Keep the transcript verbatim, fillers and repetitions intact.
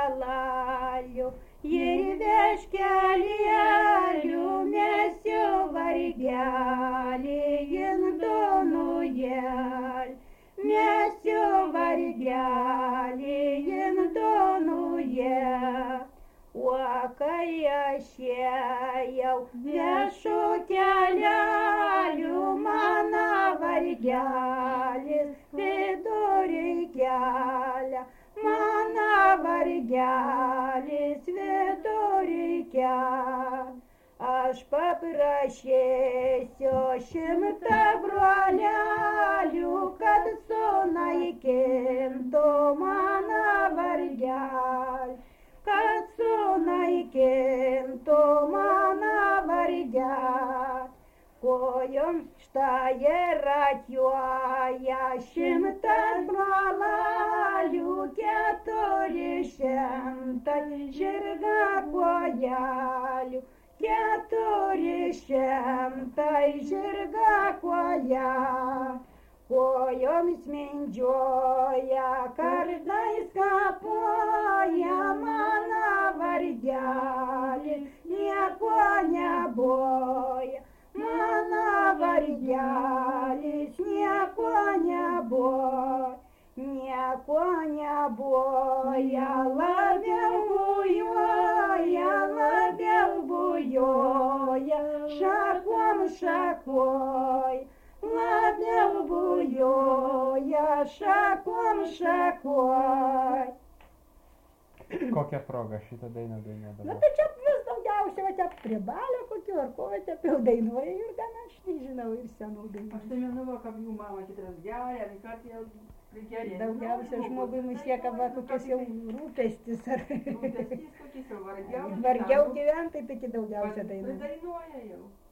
laliu, ir veškelėliu mesiu vargelį, indonujel, mesiu vargelį, indonujel. O kai aš ėjau viešu keleliu, mano vargelis vidury kelią, mano vargelis vidury kelią. Aš paprašysiu šimtą brolelių, kad sunaikintų mano vargelį, kad sunaikintų mano vargelį. Kojoms štai ir atjoja šimtas brolelių, keturi šimtai žirga kojelių, keturi šimtai žirga kojelių. Kojoms mindžioja, kardais kapoja, mano vargelis nieko neboja, mano vargelis nieko neboja, nieko neboja, labiau bujoja, labiau bujoja, šakom šakoj, labiau bujoja, šakom šakoj. Kokią progą šitą dainą dainuodavo? Na tai čia vis daugiausia, va čia prie balio kokio, ar ko, va čia jau dainuoja ir gana, aš nežinau, ir senų dainų. Aš tai manau, kad jų mama kitas geria, kad jau prigerė. Daugiausia žmogui nusieka va kokias jau rūpestis ar... Rūpestis kokiais jau vargiau. Vargiau gyventai, tai daugiausia dainuoja. Dainuoja jau.